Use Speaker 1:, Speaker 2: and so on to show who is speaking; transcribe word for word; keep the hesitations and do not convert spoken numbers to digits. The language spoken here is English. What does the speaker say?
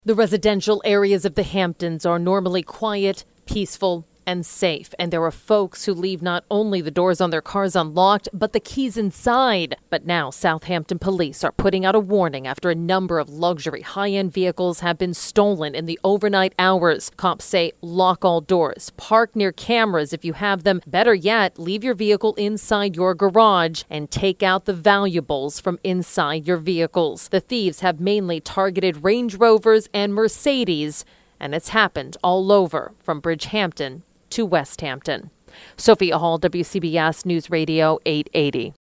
Speaker 1: The residential areas of the Hamptons are normally quiet, peaceful, and safe, and there are folks who leave not only the doors on their cars unlocked, but the keys inside. But now Southampton police are putting out a warning after a number of luxury high-end vehicles have been stolen in the overnight hours. Cops say lock all doors, park near cameras if you have them. Better yet, leave your vehicle inside your garage and take out the valuables from inside your vehicles. The thieves have mainly targeted Range Rovers and Mercedes, and it's happened all over from Bridgehampton to West Hampton. Sophia Hall, W C B S News Radio eight eighty.